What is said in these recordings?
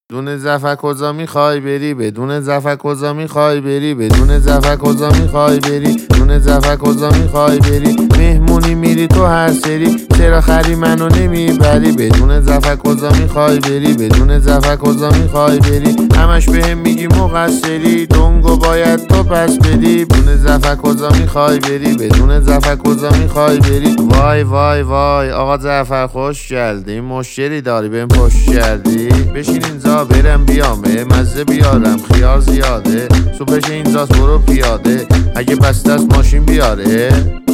بدون زفر کجا میخوای بری؟ بدون زفر کجا میخوای بری؟ بدون زفر کجا میخوای بری؟ بدون زفر کجا میخوای بری؟ مهمونی میری تو هر سری، چرا خری منو نمیبری؟ بدون زفر کجا میخوای بری؟ بدون زفر کجا میخوای بری؟ همش بهم میگی مقصری، دنگو باید تو پس بدی. بدون زفر کجا میخوای بری؟ بدون زفر کجا میخوای بری؟ وای وای وای آقا جعفر خوش گلدی، مشکلی داری بهم پشت کردی؟ بشین اینجا برم بیام، مزه بیارم خیار زیاده، صبحش اینجاست برو پیاده، اگه بسته است ماشین بیاره.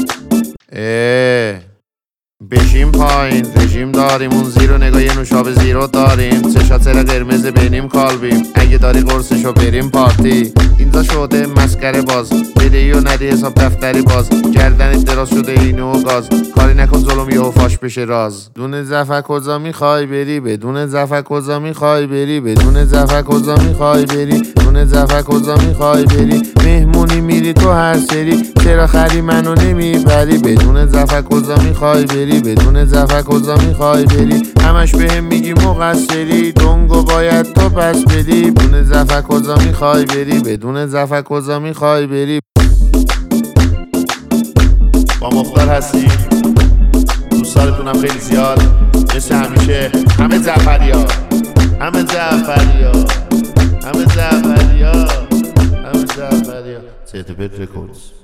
بشیم پایین رژیم داریم، اون زیرو نگاه یه نوشابه زیرو داریم، چشات سر قرمز بینیم کالبیم، اگه داری قرصشو بریم پارتی. اینجا شده مسکره باز، بدهی و ندی حساب دفتری باز، گردنت دراز شده اینو گاز، کاری نکن ظلم یهو فاش بشه راز. بدون زفر کجا میخوای بری؟ بدون زفر کجا میخوای بری؟ بدون زفر کجا میخوای بری؟ بدون زفر کجا میخوای بری؟ مهمونی میری تو هر سری، چرا خری منو نمیبری؟ بدون زفر کجا میخوای بری؟ بدون زفر کجا میخوای بری؟ همش بهم میگی مقصری، دنگو باید تو پس بدی. بدون زفر کجا میخوای بری؟ بدون زفر کجا میخوای بری؟ با مختار هستی، دوستانتونم خیلی زیاد، مثل همیشه همه زعفریا، همه زعفریا، همه زعفریا، همه زعفریا. سیت پت رکوردز.